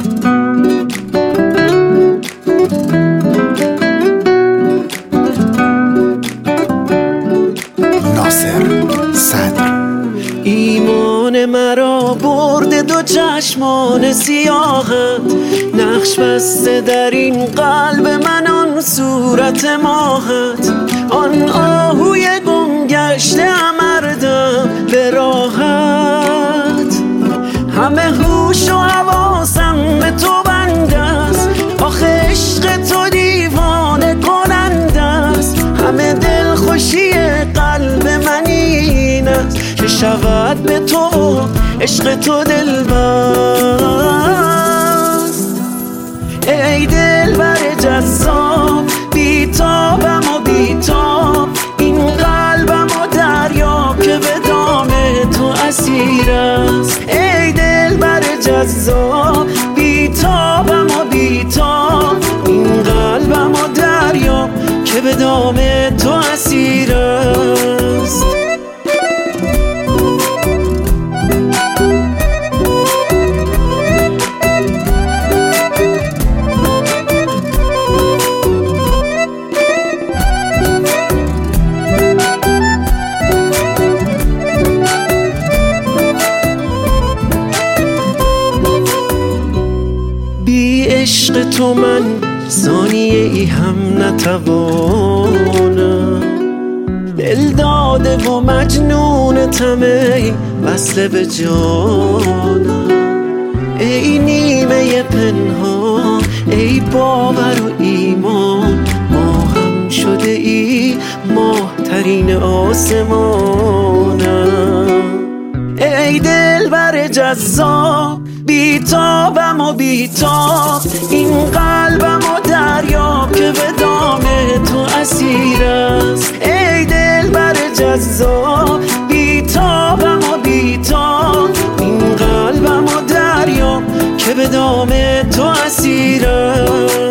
ناصر صدر. ایمان مرا برده دو چشمان سیاهت، نقش بسته در این قلب من آن صورت ماهت، آن آهوی گم گشته امردم به راحت، همه هوش و حواسم به تو بند است، آخه عشق تو دیوانه کننده است، همه دلخوشی قلب من این است که شود به تو عشق تو دلبست. ای دلبر جذاب بیتابم و بیتاب، این قلبم و دریا که به دام تو اسیر است. ای دلبر جذاب بیتابم و بیتاب، این قلبم و دریا که به دام تو اسیر است. بی عشق تو من ثانیه ای هم نتوانم، دل داده و مجنون طمع وصل به جانم. ای نیمه پنهان، ای باور و ایمان، ما هم شده ای ماهترین آسمانم. ای دلبر جذاب بیتابم و بیتاب، این قلبم و دریا که به دام تو اسیر است. ای دلبر جذاب بیتابم و بیتاب، این قلبم و دریا که به دام تو اسیر است.